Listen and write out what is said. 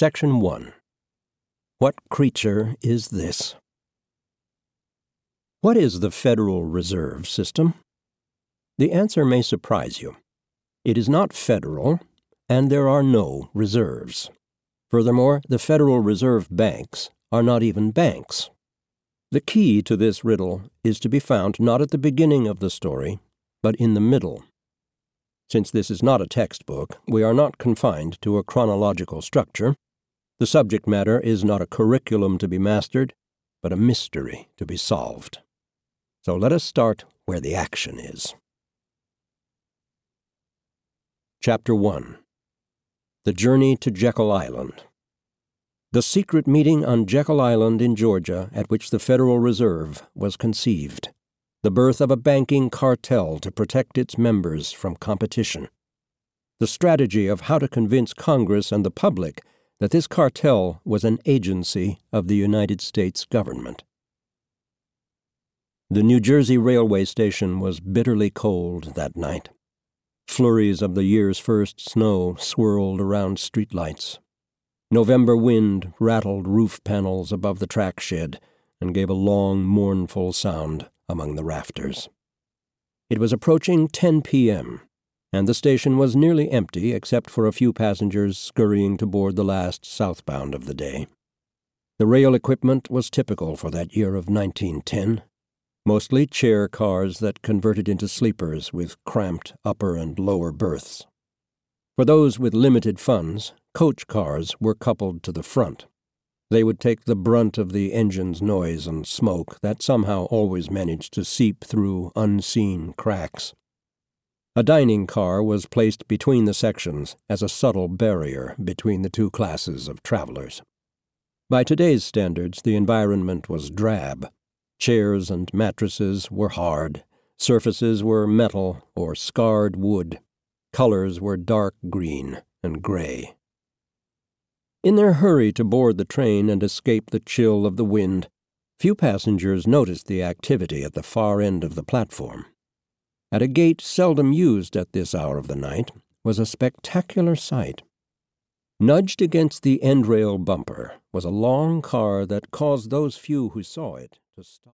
Section 1. What creature is this? What is the Federal Reserve System? The answer may surprise you. It is not federal, and there are no reserves. Furthermore, the Federal Reserve banks are not even banks. The key to this riddle is to be found not at the beginning of the story, but in the middle. Since this is not a textbook, we are not confined to a chronological structure. The subject matter is not a curriculum to be mastered, but a mystery to be solved. So let us start where the action is. Chapter 1. The Journey to Jekyll Island. The secret meeting on Jekyll Island in Georgia at which the Federal Reserve was conceived. The birth of a banking cartel to protect its members from competition. The strategy of how to convince Congress and the public that this cartel was an agency of the United States government. The New Jersey railway station was bitterly cold that night. Flurries of the year's first snow swirled around streetlights. November wind rattled roof panels above the track shed and gave a long, mournful sound among the rafters. It was approaching 10 p.m., and the station was nearly empty except for a few passengers scurrying to board the last southbound of the day. The rail equipment was typical for that year of 1910, mostly chair cars that converted into sleepers with cramped upper and lower berths. For those with limited funds, coach cars were coupled to the front. They would take the brunt of the engine's noise and smoke that somehow always managed to seep through unseen cracks. A dining car was placed between the sections as a subtle barrier between the two classes of travelers. By today's standards, the environment was drab. Chairs and mattresses were hard. Surfaces were metal or scarred wood. Colors were dark green and gray. In their hurry to board the train and escape the chill of the wind, few passengers noticed the activity at the far end of the platform. At a gate seldom used at this hour of the night was a spectacular sight. Nudged against the end rail bumper was a long car that caused those few who saw it to stop.